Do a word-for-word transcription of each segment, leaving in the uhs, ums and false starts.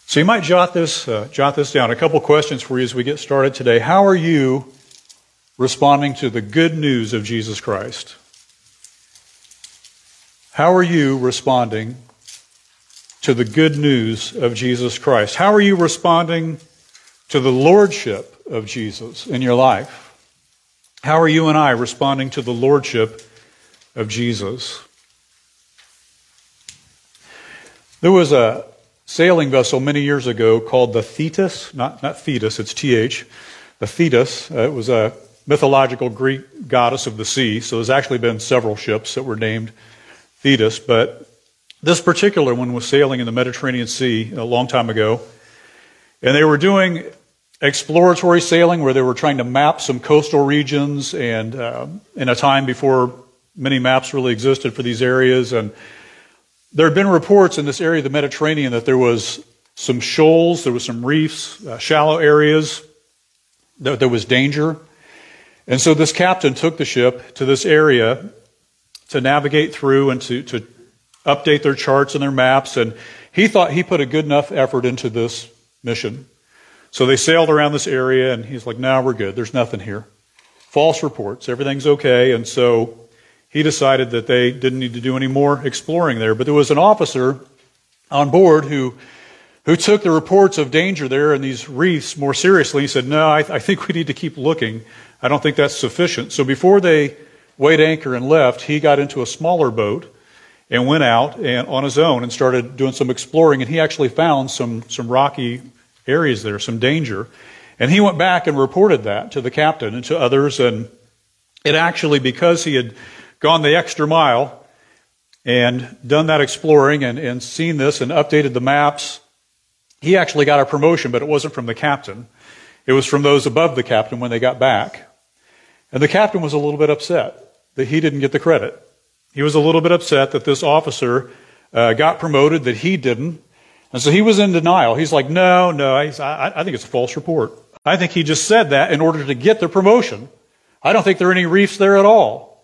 So you might jot this, uh, jot this down. A couple questions for you as we get started today. How are you responding to the good news of Jesus Christ? How are you responding to the good news of Jesus Christ? How are you responding to the lordship of Jesus in your life? How are you and I responding to the lordship of Jesus? There was a sailing vessel many years ago called the Thetis, not, not Thetis, it's T H, the Thetis. Uh, it was a mythological Greek goddess of the sea, so there's actually been several ships that were named Thetis, but this particular one was sailing in the Mediterranean Sea a long time ago, and they were doing exploratory sailing where they were trying to map some coastal regions, and uh, in a time before many maps really existed for these areas, and there had been reports in this area of the Mediterranean that there was some shoals, there was some reefs, uh, shallow areas, that there was danger. And so this captain took the ship to this area to navigate through and to, to update their charts and their maps. And he thought he put a good enough effort into this mission. So they sailed around this area, and he's like, no, we're good. There's nothing here. False reports. Everything's okay. And so he decided that they didn't need to do any more exploring there. But there was an officer on board who who took the reports of danger there in these reefs more seriously. He said, no, I, I think we need to keep looking. I don't think that's sufficient. So before they weighed anchor and left, he got into a smaller boat and went out and on his own and started doing some exploring. And he actually found some, some rocky areas there, some danger. And he went back and reported that to the captain and to others. And it actually, because he had gone the extra mile and done that exploring and, and seen this and updated the maps, he actually got a promotion, but it wasn't from the captain. It was from those above the captain when they got back. And the captain was a little bit upset that he didn't get the credit. He was a little bit upset that this officer uh, got promoted, that he didn't. And so he was in denial. He's like, no, no, I, I think it's a false report. I think he just said that in order to get the promotion. I don't think there are any reefs there at all.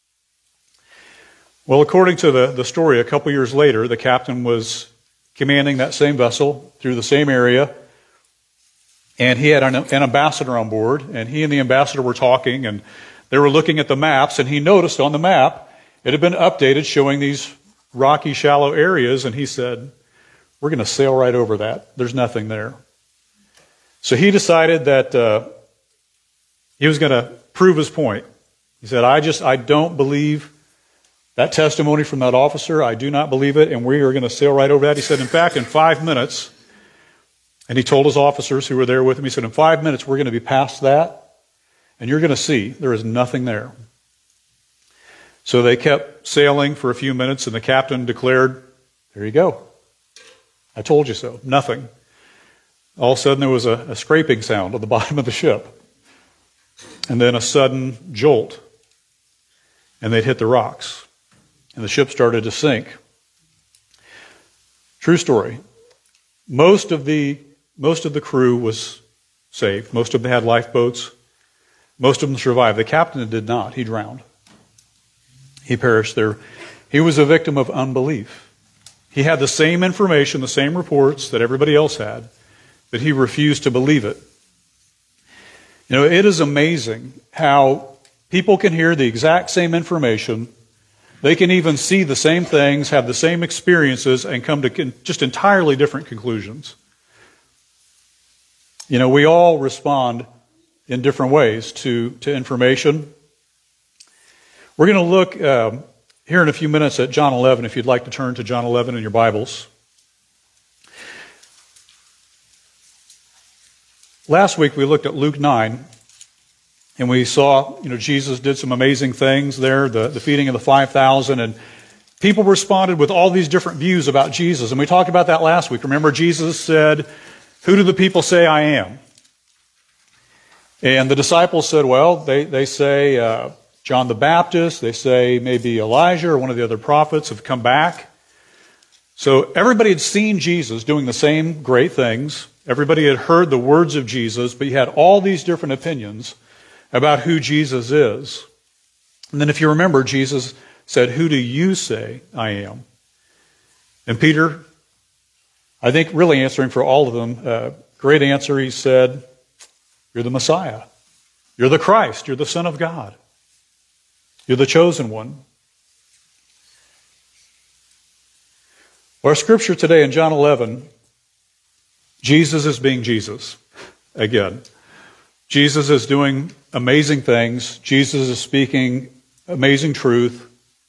Well, according to the, the story, a couple years later, the captain was commanding that same vessel through the same area, and he had an, an ambassador on board, and he and the ambassador were talking, and they were looking at the maps, and he noticed on the map it had been updated showing these rocky, shallow areas, and he said, we're going to sail right over that. There's nothing there. So he decided that uh, he was going to prove his point. He said, I just, I don't believe that testimony from that officer. I do not believe it, and we are going to sail right over that. He said, in fact, in five minutes, and he told his officers who were there with him, he said, in five minutes, we're going to be past that, and you're going to see there is nothing there. So they kept sailing for a few minutes, and the captain declared, there you go. I told you so. Nothing. All of a sudden, there was a, a scraping sound at the bottom of the ship, and then a sudden jolt, and they'd hit the rocks. And the ship started to sink. True story. Most of the most of the crew was saved. Most of them had lifeboats. Most of them survived. The captain did not. He drowned. He perished there. He was a victim of unbelief. He had the same information, the same reports that everybody else had, but he refused to believe it. You know, it is amazing how people can hear the exact same information. They can even see the same things, have the same experiences, and come to just entirely different conclusions. You know, we all respond in different ways to, to information. We're going to look um, here in a few minutes at John eleven, if you'd like to turn to John eleven in your Bibles. Last week we looked at Luke nine. And we saw, you know, Jesus did some amazing things there, the, the feeding of the five thousand, and people responded with all these different views about Jesus. And we talked about that last week. Remember, Jesus said, who do the people say I am? And the disciples said, well, they, they say uh, John the Baptist, they say maybe Elijah or one of the other prophets have come back. So everybody had seen Jesus doing the same great things. Everybody had heard the words of Jesus, but you had all these different opinions about who Jesus is. And then if you remember, Jesus said, who do you say I am? And Peter I think really answering for all of them, uh, great answer, he said, you're the Messiah. You're the Christ. You're the Son of God. You're the chosen one. Our scripture today in John eleven, Jesus is being Jesus again. Jesus is doing amazing things. Jesus is speaking amazing truth.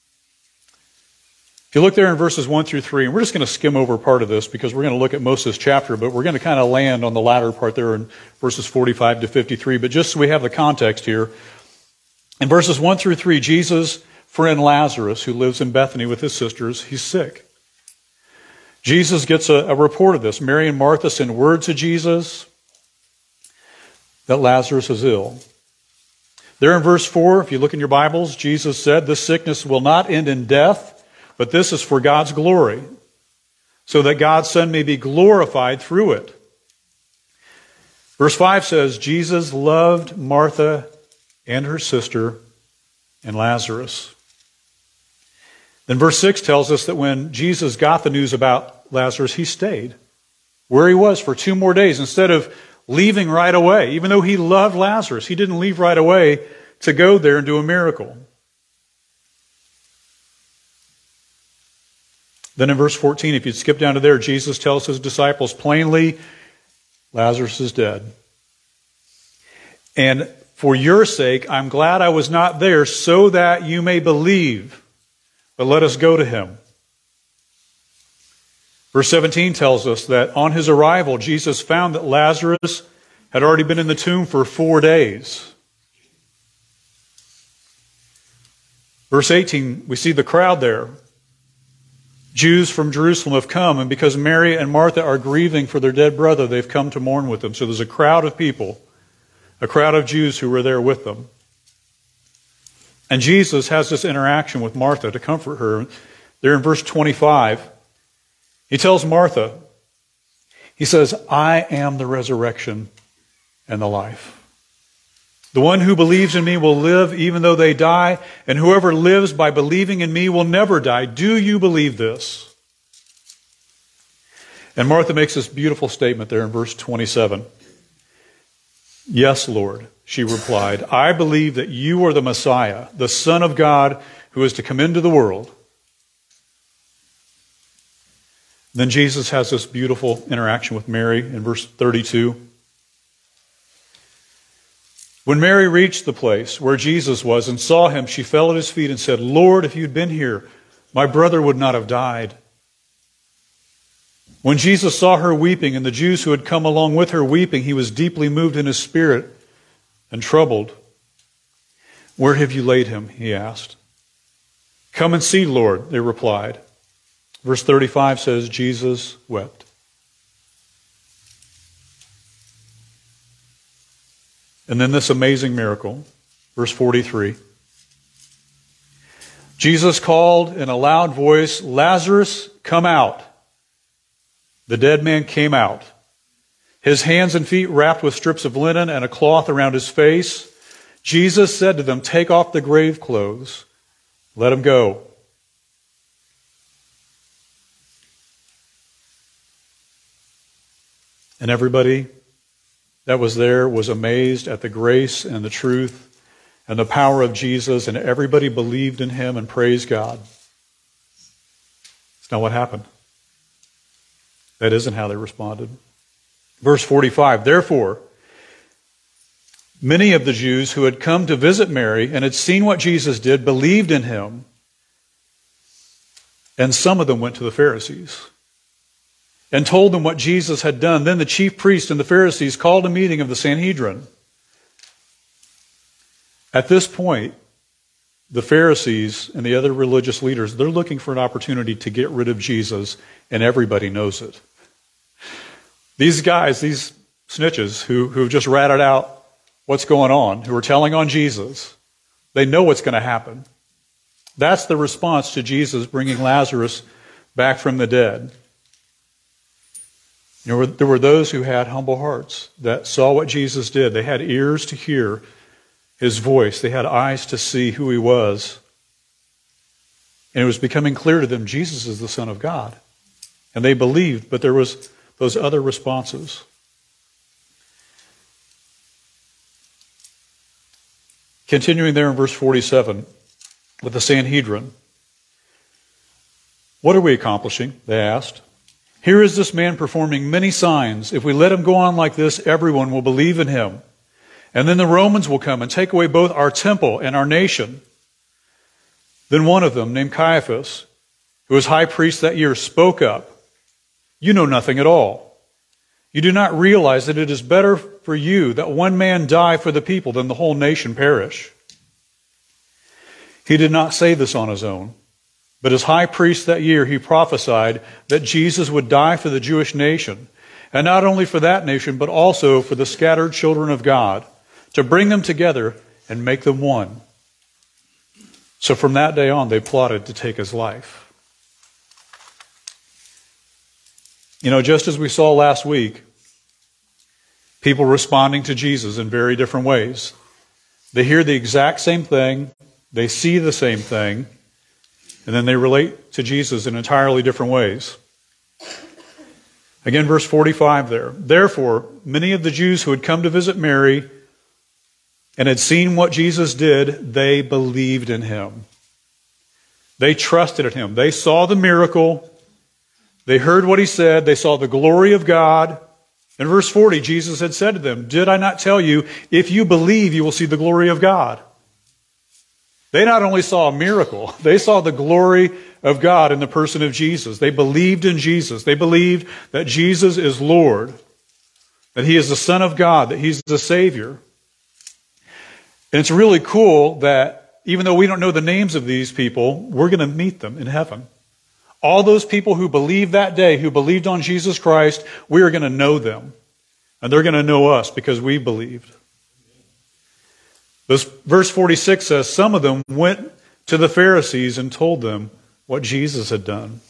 If you look there in verses one through three, and we're just going to skim over part of this because we're going to look at most of this chapter, but we're going to kind of land on the latter part there in verses forty-five to fifty-three. But just so we have the context here, in verses one through three, Jesus' friend Lazarus, who lives in Bethany with his sisters, he's sick. Jesus gets a, a report of this. Mary and Martha send word to Jesus that Lazarus is ill. There in verse four, if you look in your Bibles, Jesus said, this sickness will not end in death, but this is for God's glory, so that God's Son may be glorified through it. Verse five says, Jesus loved Martha and her sister and Lazarus. Then verse six tells us that when Jesus got the news about Lazarus, he stayed where he was for two more days instead of leaving right away. Even though he loved Lazarus, he didn't leave right away to go there and do a miracle. Then in verse fourteen, if you skip down to there, Jesus tells his disciples plainly, Lazarus is dead. And for your sake, I'm glad I was not there so that you may believe. But let us go to him. Verse seventeen tells us that on his arrival, Jesus found that Lazarus had already been in the tomb for four days. Verse eighteen, we see the crowd there. Jews from Jerusalem have come, and because Mary and Martha are grieving for their dead brother, they've come to mourn with them. So there's a crowd of people, a crowd of Jews who were there with them. And Jesus has this interaction with Martha to comfort her. There in verse twenty-five, he tells Martha, he says, I am the resurrection and the life. The one who believes in me will live even though they die, and whoever lives by believing in me will never die. Do you believe this? And Martha makes this beautiful statement there in verse twenty-seven. Yes, Lord, she replied, I believe that you are the Messiah, the Son of God, who is to come into the world. Then Jesus has this beautiful interaction with Mary in verse thirty-two. When Mary reached the place where Jesus was and saw him, she fell at his feet and said, Lord, if you'd been here, my brother would not have died. When Jesus saw her weeping and the Jews who had come along with her weeping, he was deeply moved in his spirit and troubled. Where have you laid him? He asked. Come and see, Lord, they replied. Verse thirty-five says, Jesus wept. And then this amazing miracle, verse forty-three. Jesus called in a loud voice, Lazarus, come out. The dead man came out, his hands and feet wrapped with strips of linen and a cloth around his face. Jesus said to them, take off the grave clothes, let him go. And everybody that was there was amazed at the grace and the truth and the power of Jesus, and everybody believed in him and praised God. It's not what happened. That isn't how they responded. Verse forty-five, therefore, many of the Jews who had come to visit Mary and had seen what Jesus did believed in him, and some of them went to the Pharisees and told them what Jesus had done. Then the chief priests and the Pharisees called a meeting of the Sanhedrin. At this point, the Pharisees and the other religious leaders, they're looking for an opportunity to get rid of Jesus, and everybody knows it. These guys, these snitches who, who have just ratted out what's going on, who are telling on Jesus, they know what's going to happen. That's the response to Jesus bringing Lazarus back from the dead. You know, there were those who had humble hearts that saw what Jesus did. They had ears to hear his voice. They had eyes to see who he was. And it was becoming clear to them, Jesus is the Son of God. And they believed, but there was those other responses. Continuing there in verse forty-seven with the Sanhedrin. What are we accomplishing? They asked. Here is this man performing many signs. If we let him go on like this, everyone will believe in him. And then the Romans will come and take away both our temple and our nation. Then one of them, named Caiaphas, who was high priest that year, spoke up. You know nothing at all. You do not realize that it is better for you that one man die for the people than the whole nation perish. He did not say this on his own, but as high priest that year, he prophesied that Jesus would die for the Jewish nation, and not only for that nation, but also for the scattered children of God, to bring them together and make them one. So from that day on, they plotted to take his life. You know, just as we saw last week, people responding to Jesus in very different ways. They hear the exact same thing, they see the same thing, and then they relate to Jesus in entirely different ways. Again, verse forty-five there. Therefore, many of the Jews who had come to visit Mary and had seen what Jesus did, they believed in him. They trusted in him. They saw the miracle. They heard what he said. They saw the glory of God. In verse forty, Jesus had said to them, did I not tell you, if you believe, you will see the glory of God? They not only saw a miracle, they saw the glory of God in the person of Jesus. They believed in Jesus. They believed that Jesus is Lord, that he is the Son of God, that he's the Savior. And it's really cool that even though we don't know the names of these people, we're going to meet them in heaven. All those people who believed that day, who believed on Jesus Christ, we are going to know them. And they're going to know us because we believed. This, verse forty-six says, some of them went to the Pharisees and told them what Jesus had done.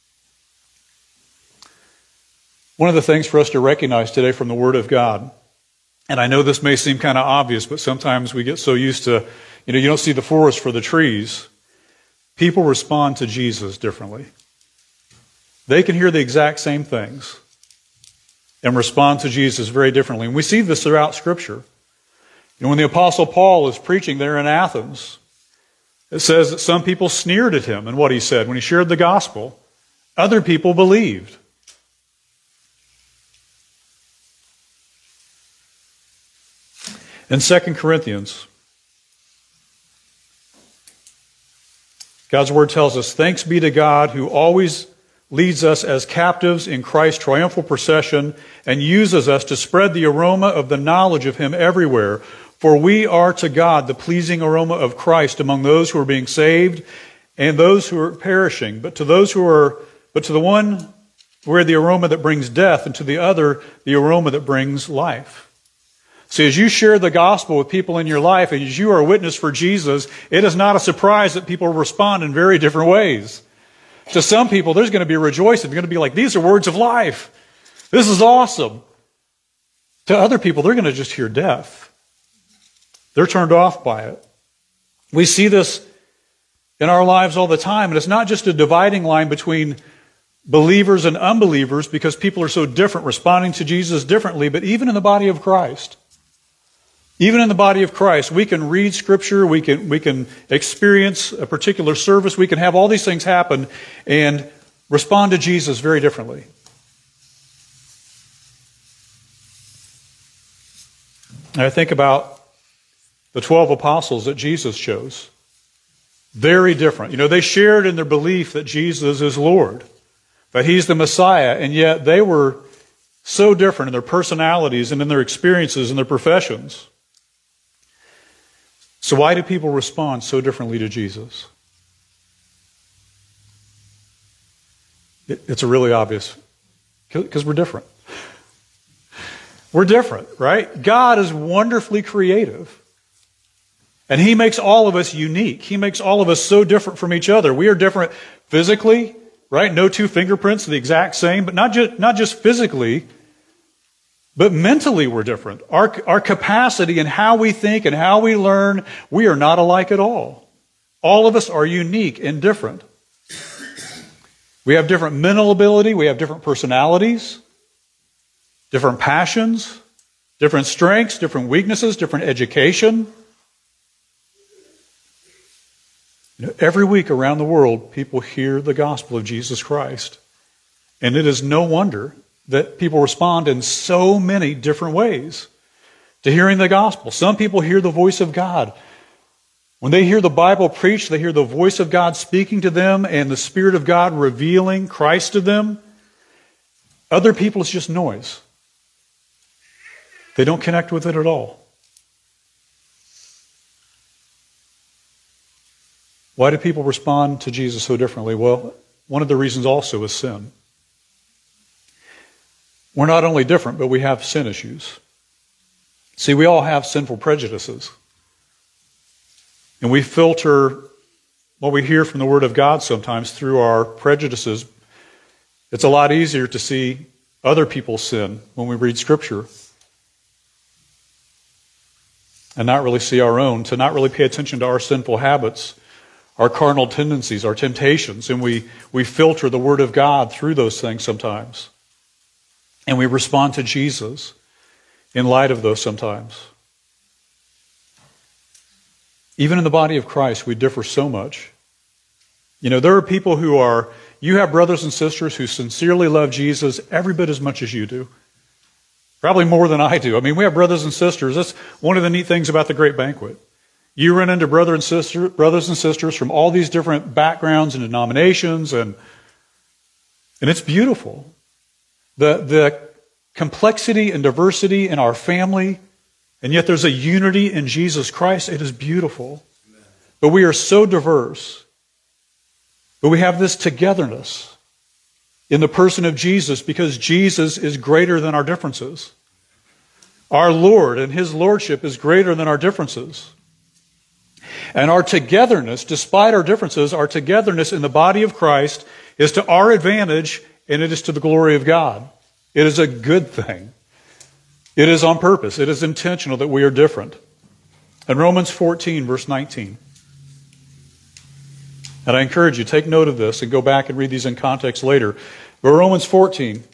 One of the things for us to recognize today from the Word of God, and I know this may seem kind of obvious, but sometimes we get so used to, you know, you don't see the forest for the trees. People respond to Jesus differently. They can hear the exact same things and respond to Jesus very differently. And we see this throughout Scripture. You know, when the Apostle Paul is preaching there in Athens, it says that some people sneered at him and what he said when he shared the gospel. Other people believed. In Second Corinthians, God's Word tells us, thanks be to God who always leads us as captives in Christ's triumphal procession and uses us to spread the aroma of the knowledge of him everywhere. For we are to God the pleasing aroma of Christ among those who are being saved and those who are perishing. But to those who are, but to the one we're the aroma that brings death, and to the other the aroma that brings life. See, as you share the gospel with people in your life, and as you are a witness for Jesus, it is not a surprise that people respond in very different ways. To some people, there's going to be rejoicing. They're going to be like, these are words of life. This is awesome. To other people, they're going to just hear death. They're turned off by it. We see this in our lives all the time, and it's not just a dividing line between believers and unbelievers because people are so different, responding to Jesus differently, but even in the body of Christ. Even in the body of Christ, we can read Scripture, we can, we can experience a particular service, we can have all these things happen and respond to Jesus very differently. And I think about the twelve apostles that Jesus chose. Very different. You know, they shared in their belief that Jesus is Lord, that he's the Messiah, and yet they were so different in their personalities and in their experiences and their professions. So why do people respond so differently to Jesus? It's a really obvious, because we're different. We're different, right? God is wonderfully creative. And he makes all of us unique. He makes all of us so different from each other. We are different physically, right? No two fingerprints are the exact same, but not just, not just physically, but mentally we're different. Our, our capacity and how we think and how we learn, we are not alike at all. All of us are unique and different. We have different mental ability. We have different personalities, different passions, different strengths, different weaknesses, different education. You know, every week around the world, people hear the gospel of Jesus Christ. And it is no wonder that people respond in so many different ways to hearing the gospel. Some people hear the voice of God. When they hear the Bible preached, they hear the voice of God speaking to them and the Spirit of God revealing Christ to them. Other people, it's just noise. They don't connect with it at all. Why do people respond to Jesus so differently? Well, one of the reasons also is sin. We're not only different, but we have sin issues. See, we all have sinful prejudices. And we filter what we hear from the Word of God sometimes through our prejudices. It's a lot easier to see other people's sin when we read Scripture and not really see our own, to not really pay attention to our sinful habits, our carnal tendencies, our temptations, and we, we filter the Word of God through those things sometimes. And we respond to Jesus in light of those sometimes. Even in the body of Christ, we differ so much. You know, there are people who are, you have brothers and sisters who sincerely love Jesus every bit as much as you do. Probably more than I do. I mean, we have brothers and sisters. That's one of the neat things about the Great Banquet. You run into brother and sister, brothers and sisters from all these different backgrounds and denominations, and, and it's beautiful. The, the complexity and diversity in our family, and yet there's a unity in Jesus Christ. It is beautiful. Amen. But we are so diverse. But we have this togetherness in the person of Jesus because Jesus is greater than our differences. Our Lord and His Lordship is greater than our differences. And our togetherness, despite our differences, our togetherness in the body of Christ is to our advantage, and it is to the glory of God. It is a good thing. It is on purpose. It is intentional that we are different. In Romans fourteen, verse nineteen. And I encourage you, take note of this and go back and read these in context later. But Romans fourteen,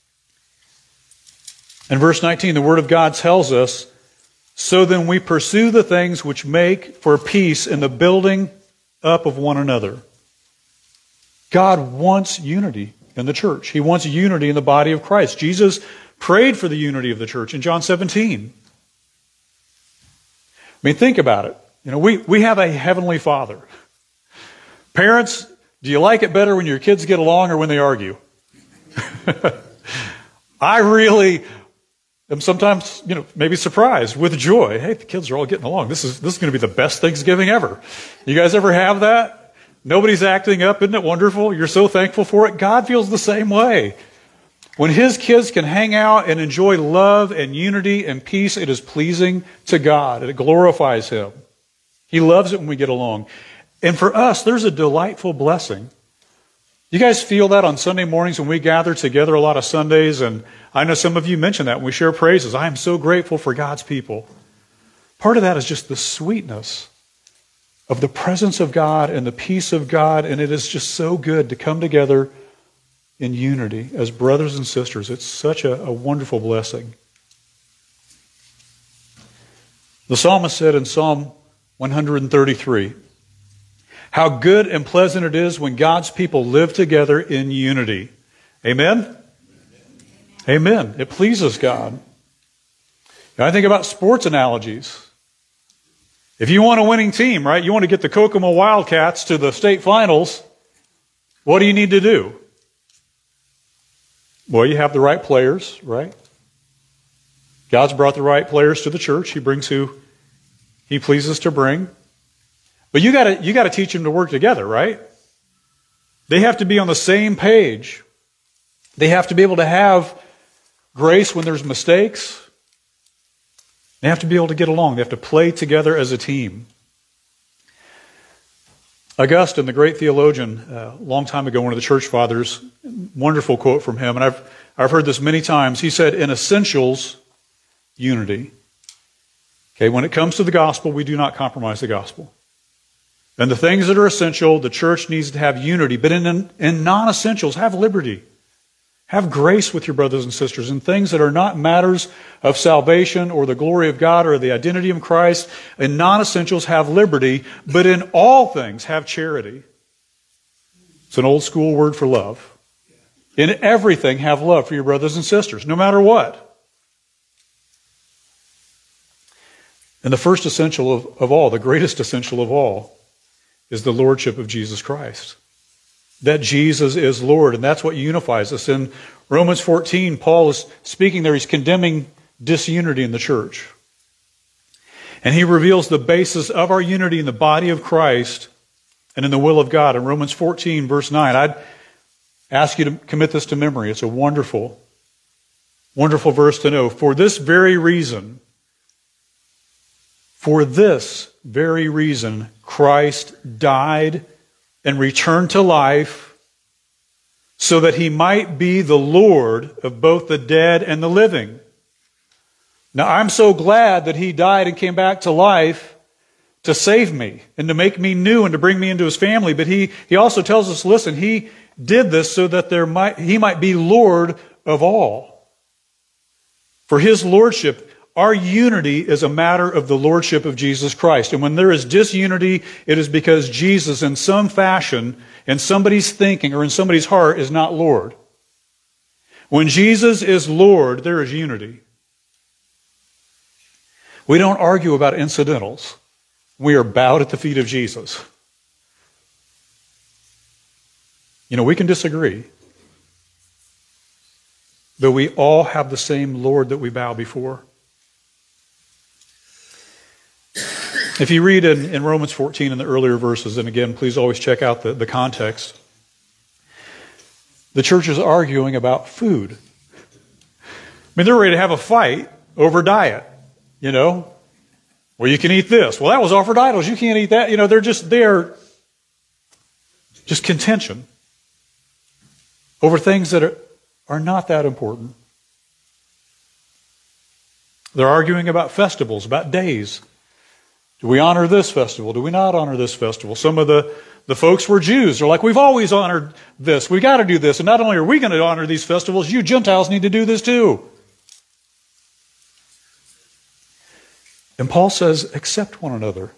and verse nineteen, the Word of God tells us, so then we pursue the things which make for peace in the building up of one another. God wants unity in the church. He wants unity in the body of Christ. Jesus prayed for the unity of the church in John seventeen. I mean, think about it. You know, we, we have a heavenly Father. Parents, do you like it better when your kids get along or when they argue? I really am sometimes, you know, maybe surprised with joy. Hey, the kids are all getting along. This is this is going to be the best Thanksgiving ever. You guys ever have that? Nobody's acting up. Isn't it wonderful? You're so thankful for it. God feels the same way. When His kids can hang out and enjoy love and unity and peace, it is pleasing to God. It glorifies Him. He loves it when we get along. And for us, there's a delightful blessing. You guys feel that on Sunday mornings when we gather together a lot of Sundays? And I know some of you mention that when we share praises. I am so grateful for God's people. Part of that is just the sweetness of the presence of God and the peace of God. And it is just so good to come together in unity as brothers and sisters. It's such a, a wonderful blessing. The psalmist said in Psalm one thirty-three, how good and pleasant it is when God's people live together in unity. Amen? Amen. Amen. It pleases God. Now, I think about sports analogies. If you want a winning team, right, you want to get the Kokomo Wildcats to the state finals, what do you need to do? Well, you have the right players, right? God's brought the right players to the church. He brings who He pleases to bring. But you gotta, you gotta teach them to work together, right? They have to be on the same page. They have to be able to have grace when there's mistakes. They have to be able to get along. They have to play together as a team. Augustine, the great theologian, a long time ago, one of the church fathers, wonderful quote from him, and I've, I've heard this many times. He said, in essentials, unity. Okay, when it comes to the gospel, we do not compromise the gospel. And the things that are essential, the church needs to have unity. But in, in non-essentials, have liberty. Have grace with your brothers and sisters. In things that are not matters of salvation or the glory of God or the identity of Christ, in non-essentials, have liberty. But in all things, have charity. It's an old school word for love. In everything, have love for your brothers and sisters, no matter what. And the first essential of, of all, the greatest essential of all, is the lordship of Jesus Christ. That Jesus is Lord, and that's what unifies us. In Romans fourteen, Paul is speaking there, he's condemning disunity in the church. And he reveals the basis of our unity in the body of Christ and in the will of God. In Romans fourteen, verse nine, I'd ask you to commit this to memory. It's a wonderful, wonderful verse to know. For this very reason, for this very reason, Christ died and returned to life so that he might be the Lord of both the dead and the living. Now, I'm so glad that he died and came back to life to save me and to make me new and to bring me into his family. But he, he also tells us, listen, he did this so that there might, he might be Lord of all. For his lordship, our unity is a matter of the lordship of Jesus Christ. And when there is disunity, it is because Jesus, in some fashion, in somebody's thinking or in somebody's heart, is not Lord. When Jesus is Lord, there is unity. We don't argue about incidentals. We are bowed at the feet of Jesus. You know, we can disagree, but we all have the same Lord that we bow before. If you read in, in Romans fourteen in the earlier verses, and again, please always check out the, the context, the church is arguing about food. I mean, they're ready to have a fight over diet, you know. Well, you can eat this. Well, that was offered idols. You can't eat that. You know, they're just there, just contention over things that are, are not that important. They're arguing about festivals, about days. Do we honor this festival? Do we not honor this festival? Some of the, the folks were Jews. They're like, we've always honored this. We got to do this. And not only are we going to honor these festivals, you Gentiles need to do this too. And Paul says, accept one another.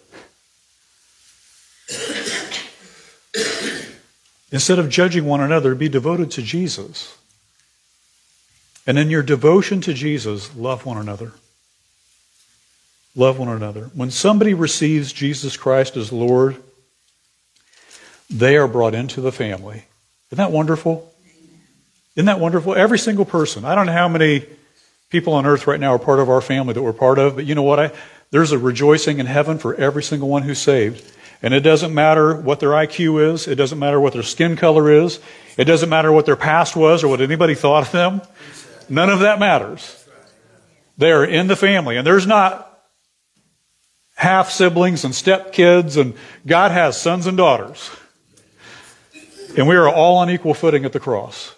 Instead of judging one another, be devoted to Jesus. And in your devotion to Jesus, love one another. Love one another. When somebody receives Jesus Christ as Lord, they are brought into the family. Isn't that wonderful? Isn't that wonderful? Every single person. I don't know how many people on earth right now are part of our family that we're part of, but you know what? I, there's a rejoicing in heaven for every single one who's saved. And it doesn't matter what their I Q is. It doesn't matter what their skin color is. It doesn't matter what their past was or what anybody thought of them. None of that matters. They are in the family. And there's not half siblings and stepkids, and God has sons and daughters. And we are all on equal footing at the cross.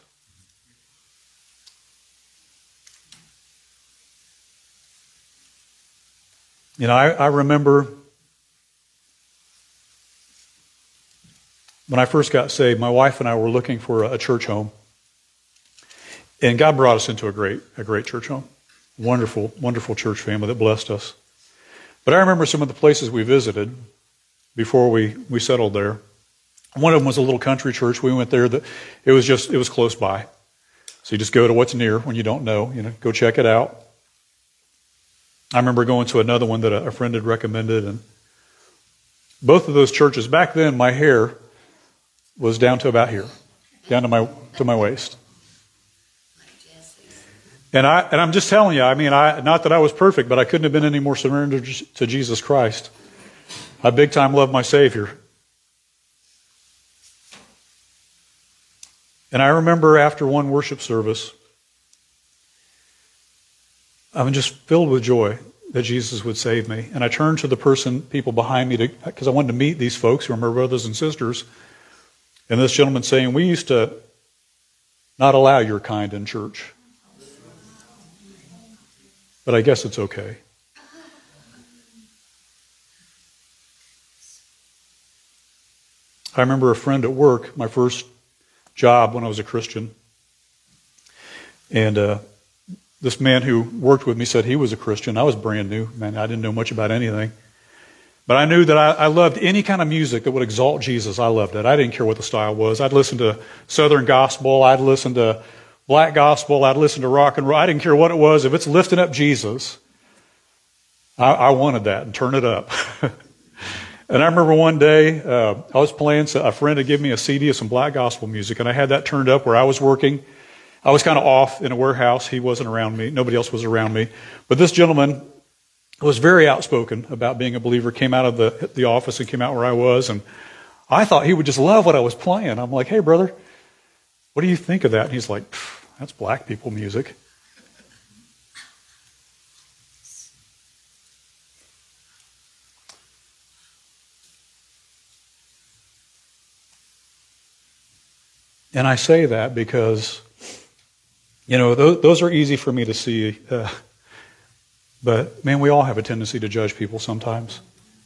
You know, I, I remember when I first got saved, my wife and I were looking for a, a church home. And God brought us into a great, a great church home. Wonderful, wonderful church family that blessed us. But I remember some of the places we visited before we, we settled there. One of them was a little country church. We went there. That it was just, it was close by. So you just go to what's near when you don't know, you know, go check it out. I remember going to another one that a, a friend had recommended, and both of those churches, back then my hair was down to about here, down to my to my waist. And I and I'm just telling you, I mean, I not that I was perfect, but I couldn't have been any more surrendered to Jesus Christ. I big time love my Savior. And I remember after one worship service, I'm just filled with joy that Jesus would save me. And I turned to the person, people behind me, because I wanted to meet these folks who are my brothers and sisters. And this gentleman saying, we used to not allow your kind in church. But I guess it's okay. I remember a friend at work, my first job when I was a Christian, and uh, this man who worked with me said he was a Christian. I was brand new, man. I didn't know much about anything. But I knew that I, I loved any kind of music that would exalt Jesus. I loved it. I didn't care what the style was. I'd listen to Southern gospel. I'd listen to black gospel. I'd listen to rock and roll. I didn't care what it was. If it's lifting up Jesus, I, I wanted that and turn it up. And I remember one day uh, I was playing, so a friend had given me a C D of some black gospel music, and I had that turned up where I was working. I was kind of off in a warehouse. He wasn't around me. Nobody else was around me. But this gentleman was very outspoken about being a believer, came out of the, the office and came out where I was, and I thought he would just love what I was playing. I'm like, hey, brother, what do you think of that? And he's like, that's black people music. And I say that because, you know, those, those are easy for me to see. Uh, but, man, we all have a tendency to judge people sometimes.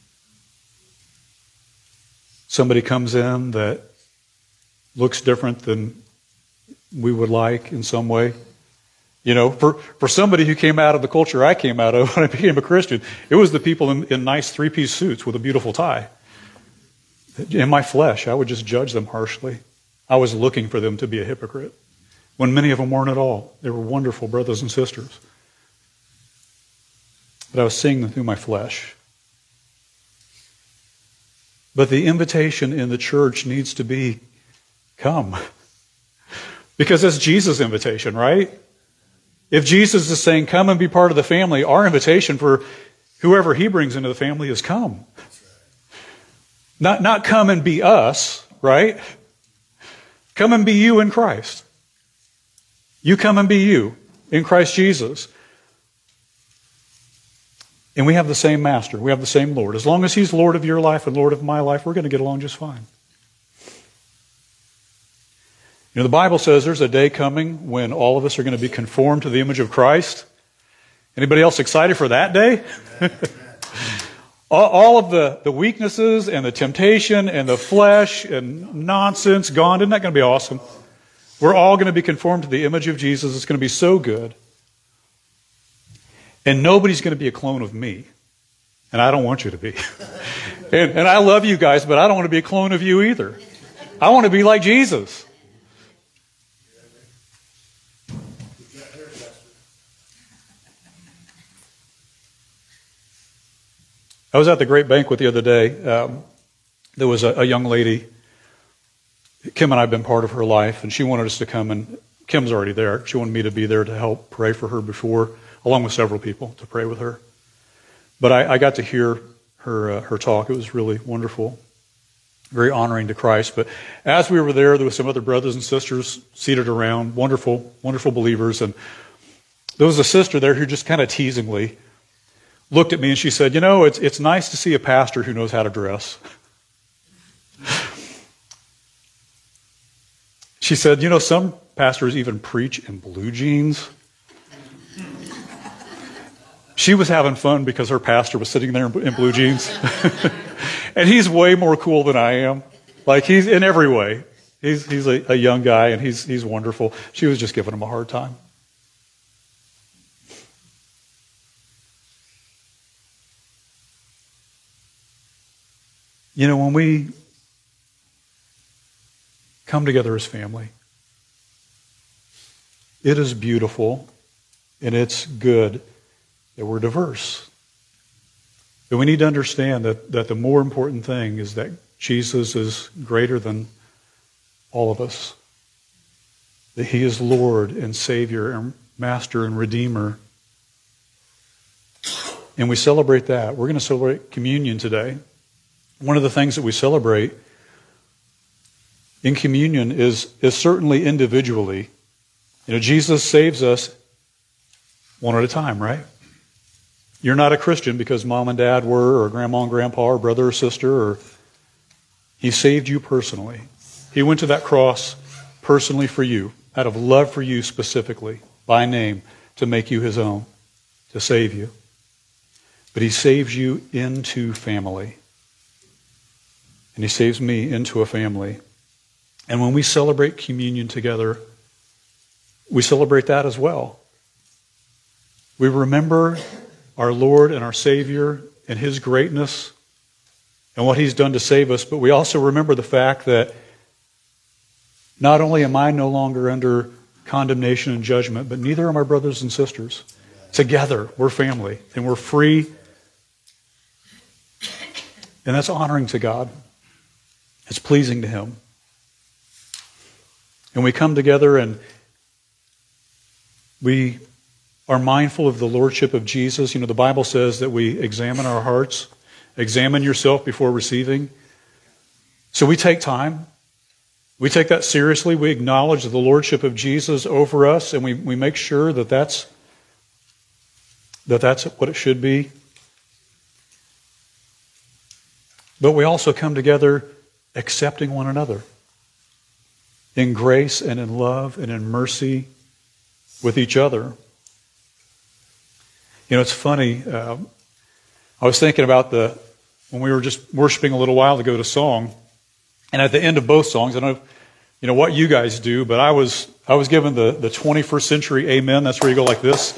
Somebody comes in that looks different than we would like in some way. You know, for, for somebody who came out of the culture I came out of when I became a Christian, it was the people in, in nice three-piece suits with a beautiful tie. In my flesh, I would just judge them harshly. I was looking for them to be a hypocrite, when many of them weren't at all. They were wonderful brothers and sisters. But I was seeing them through my flesh. But the invitation in the church needs to be, come. Because that's Jesus' invitation, right? If Jesus is saying, come and be part of the family, our invitation for whoever he brings into the family is come. Not, not come and be us, right? Come and be you in Christ. You come and be you in Christ Jesus. And we have the same master. We have the same Lord. As long as he's Lord of your life and Lord of my life, we're going to get along just fine. You know, the Bible says there's a day coming when all of us are going to be conformed to the image of Christ. Anybody else excited for that day? all, all of the, the weaknesses and the temptation and the flesh and nonsense gone. Isn't that going to be awesome? We're all going to be conformed to the image of Jesus. It's going to be so good. And nobody's going to be a clone of me. And I don't want you to be. and, and I love you guys, but I don't want to be a clone of you either. I want to be like Jesus. I was at the great banquet the other day. Um, there was a, a young lady. Kim and I have been part of her life, and she wanted us to come, and Kim's already there. She wanted me to be there to help pray for her before, along with several people, to pray with her. But I, I got to hear her uh, her talk. It was really wonderful, very honoring to Christ. But as we were there, there were some other brothers and sisters seated around, wonderful, wonderful believers. And there was a sister there who just kind of teasingly looked at me and she said, you know, it's it's nice to see a pastor who knows how to dress. She said, you know, some pastors even preach in blue jeans. She was having fun because her pastor was sitting there in blue jeans. And he's way more cool than I am. Like, he's in every way. He's he's a, a young guy, and he's he's wonderful. She was just giving him a hard time. You know, when we come together as family, it is beautiful and it's good that we're diverse. But we need to understand that, that the more important thing is that Jesus is greater than all of us. That he is Lord and Savior and Master and Redeemer. And we celebrate that. We're going to celebrate communion today. One of the things that we celebrate in communion is, is certainly individually. You know, Jesus saves us one at a time, right? You're not a Christian because mom and dad were, or grandma and grandpa, or brother or sister, or he saved you personally. He went to that cross personally for you, out of love for you specifically, by name, to make you his own, to save you. But he saves you into family. and he saves me into a family. And when we celebrate communion together, we celebrate that as well. We remember our Lord and our Savior and his greatness and what he's done to save us, but we also remember the fact that not only am I no longer under condemnation and judgment, but neither are my brothers and sisters. Together, we're family, and we're free. And that's honoring to God. It's pleasing to him. And we come together and we are mindful of the lordship of Jesus. You know, the Bible says that we examine our hearts. Examine yourself before receiving. So we take time. We take that seriously. We acknowledge the lordship of Jesus over us, and we, we make sure that that's, that that's what it should be. But we also come together accepting one another in grace and in love and in mercy with each other. You know, it's funny. Uh, I was thinking about the when we were just worshiping a little while ago to song, and at the end of both songs, I don't know, you know what you guys do, but I was I was given the, the twenty-first century amen. That's where you go like this.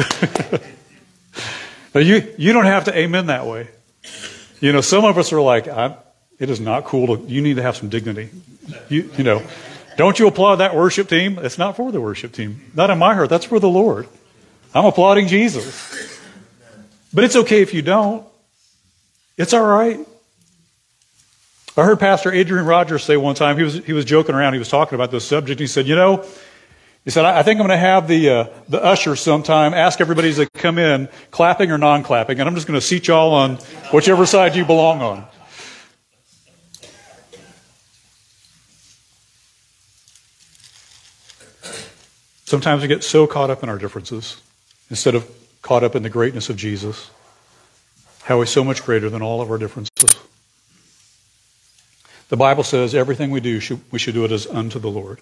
But you you don't have to amen that way. You know, some of us are like, I'm, it is not cool to. You need to have some dignity. You you know, don't you applaud that worship team? It's not for the worship team. Not in my heart. That's for the Lord. I'm applauding Jesus. But it's okay if you don't. It's all right. I heard Pastor Adrian Rogers say one time, he was he was joking around, he was talking about this subject. He said, you know, he said, I, I think I'm going to have the uh, the usher sometime ask everybody to come in, clapping or non-clapping, and I'm just going to seat y'all on whichever side you belong on. Sometimes we get so caught up in our differences instead of caught up in the greatness of Jesus. How he's so much greater than all of our differences. The Bible says everything we do, should, we should do it as unto the Lord.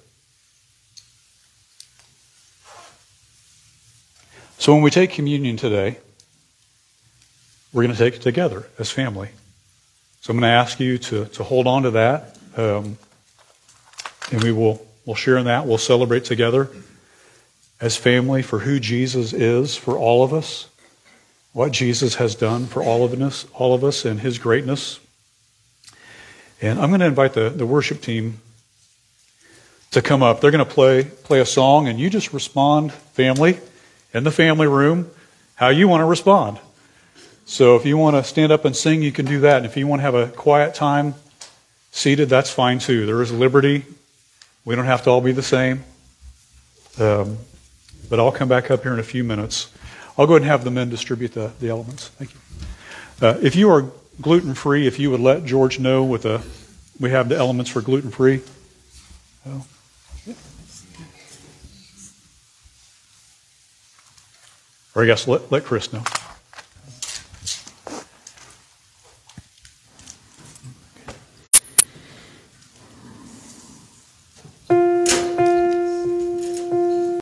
So when we take communion today, we're going to take it together as family. So I'm going to ask you to, to hold on to that. Um, and we will we'll share in that. We'll celebrate together as family for who Jesus is for all of us. What Jesus has done for all of us, all of us and his greatness. And I'm going to invite the, the worship team to come up. They're going to play play a song, and you just respond, family, in the family room, how you want to respond. So if you want to stand up and sing, you can do that. And if you want to have a quiet time seated, that's fine too. There is liberty. We don't have to all be the same. Um, but I'll come back up here in a few minutes. I'll go ahead and have the men distribute the, the elements. Thank you. Uh, if you are gluten-free, if you would let George know with a, we have the elements for gluten-free. Oh. Or I guess let, let Chris know.